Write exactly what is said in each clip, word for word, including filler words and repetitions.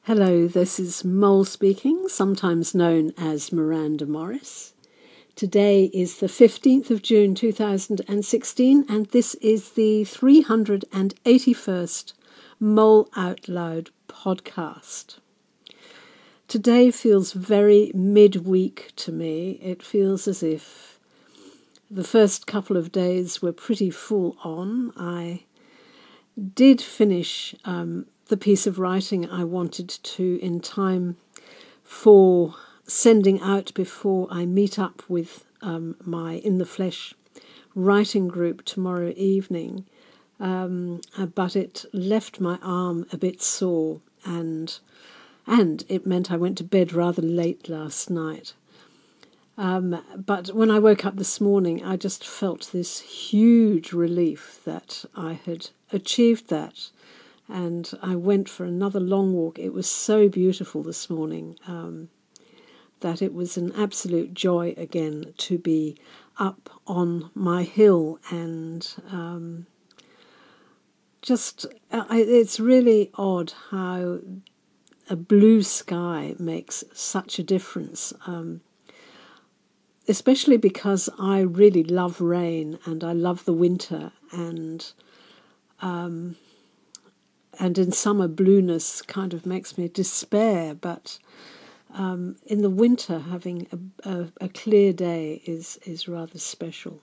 Hello, this is Mole speaking, sometimes known as Miranda Morris. Today is the fifteenth of June two thousand sixteen, and this is the three hundred eighty-first Mole Out Loud podcast. Today feels very midweek to me. It feels as if the first couple of days were pretty full on. I did finish um, the piece of writing I wanted to in time for sending out before I meet up with um, my In the Flesh writing group tomorrow evening, um, uh, but it left my arm a bit sore, and and it meant I went to bed rather late last night. Um, but when I woke up this morning, I just felt this huge relief that I had achieved that. And I went for another long walk. It was so beautiful this morning um, that it was an absolute joy again to be up on my hill. And um, just, I, it's really odd how a blue sky makes such a difference. Um, especially because I really love rain and I love the winter, and um, and in summer blueness kind of makes me despair, but um, in the winter having a, a, a clear day is, is rather special.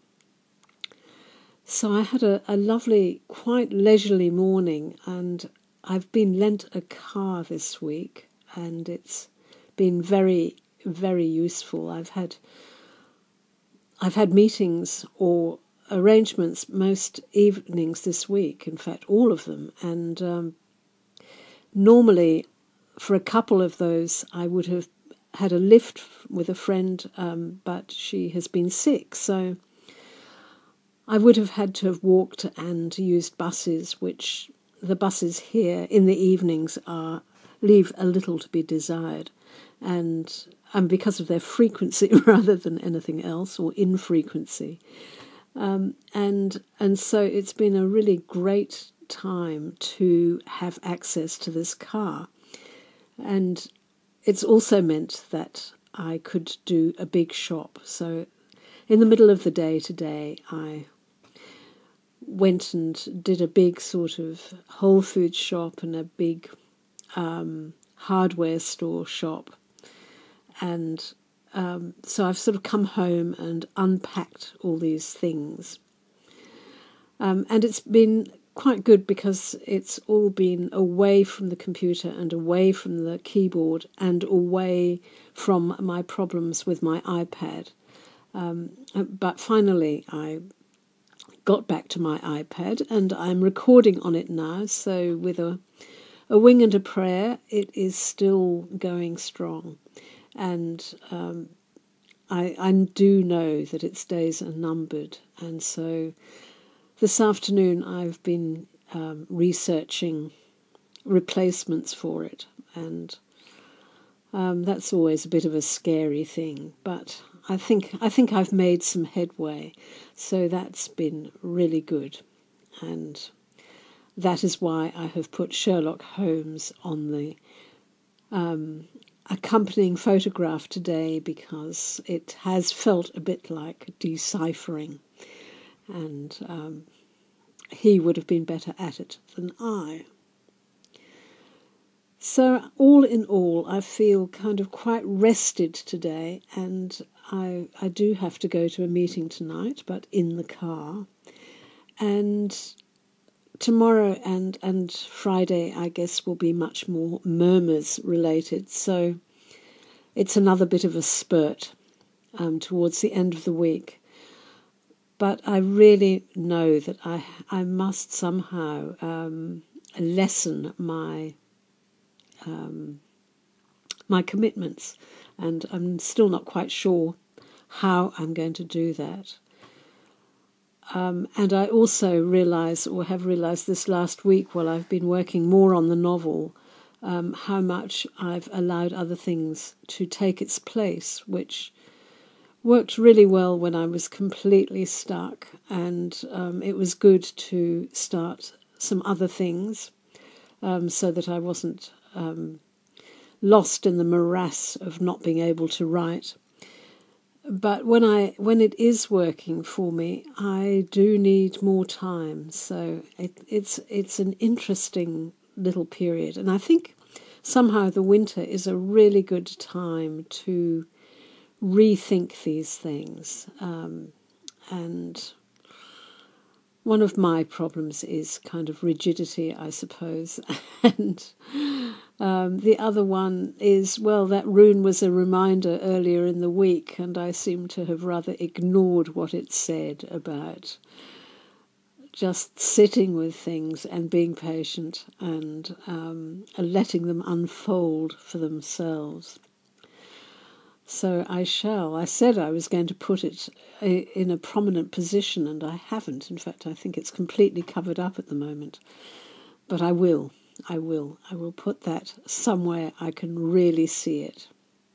So I had a, a lovely, quite leisurely morning, and I've been lent a car this week, and it's been very, very useful. I've had I've had meetings or arrangements most evenings this week, in fact, all of them. And um, normally, for a couple of those, I would have had a lift with a friend, um, but she has been sick. So I would have had to have walked and used buses, which the buses here in the evenings are leave a little to be desired. And and because of their frequency rather than anything else, or infrequency. Um, and and so it's been a really great time to have access to this car. And it's also meant that I could do a big shop. So in the middle of the day today, I went and did a big sort of Whole Foods shop and a big um, hardware store shop. And um, so I've sort of come home and unpacked all these things. Um, and it's been quite good because it's all been away from the computer and away from the keyboard and away from my problems with my iPad. Um, but finally I got back to my iPad and I'm recording on it now. So with a, a wing and a prayer, it is still going strong. And um, I, I do know that its days are numbered. And so this afternoon I've been um, researching replacements for it. And um, that's always a bit of a scary thing. But I think I think I've made some headway. So that's been really good. And that is why I have put Sherlock Holmes on the Um, accompanying photograph today, because it has felt a bit like deciphering, and um, he would have been better at it than I. So all in all, I feel kind of quite rested today, and I I do have to go to a meeting tonight, but in the car. And tomorrow and, and Friday, I guess, will be much more murmurs related. So it's another bit of a spurt um, towards the end of the week. But I really know that I I must somehow um, lessen my um, my commitments, and I'm still not quite sure how I'm going to do that. Um, and I also realise, or have realised this last week while I've been working more on the novel, um, how much I've allowed other things to take its place, which worked really well when I was completely stuck. And um, it was good to start some other things um, so that I wasn't um, lost in the morass of not being able to write. But when I when it is working for me, I do need more time. So it, it's it's an interesting little period, and I think somehow the winter is a really good time to rethink these things. Um, and one of my problems is kind of rigidity, I suppose, and Um, the other one is, well, that rune was a reminder earlier in the week, and I seem to have rather ignored what it said about just sitting with things and being patient and um, letting them unfold for themselves. So I shall. I said I was going to put it in a prominent position, and I haven't. In fact, I think it's completely covered up at the moment. But I will. I will. I will put that somewhere I can really see it.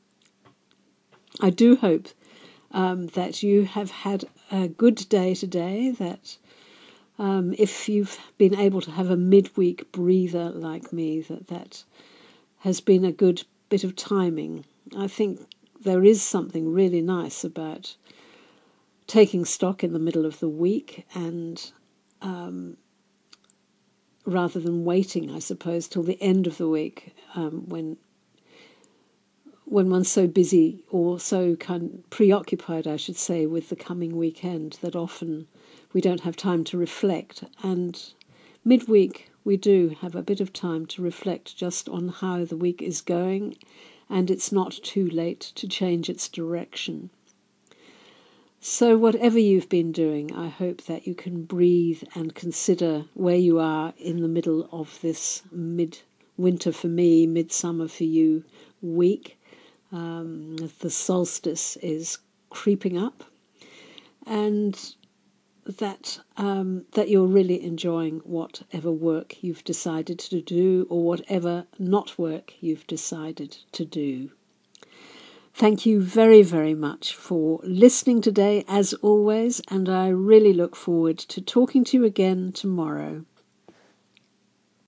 I do hope um, that you have had a good day today, that um, if you've been able to have a midweek breather like me, that that has been a good bit of timing. I think there is something really nice about taking stock in the middle of the week and um, rather than waiting, I suppose, till the end of the week um, when when one's so busy or so kind of preoccupied, I should say, with the coming weekend that often we don't have time to reflect. And midweek we do have a bit of time to reflect just on how the week is going, and it's not too late to change its direction. So whatever you've been doing, I hope that you can breathe and consider where you are in the middle of this mid-winter for me, midsummer for you week. Um, the solstice is creeping up, and that um, that you're really enjoying whatever work you've decided to do or whatever not work you've decided to do. Thank you very, very much for listening today, as always, and I really look forward to talking to you again tomorrow.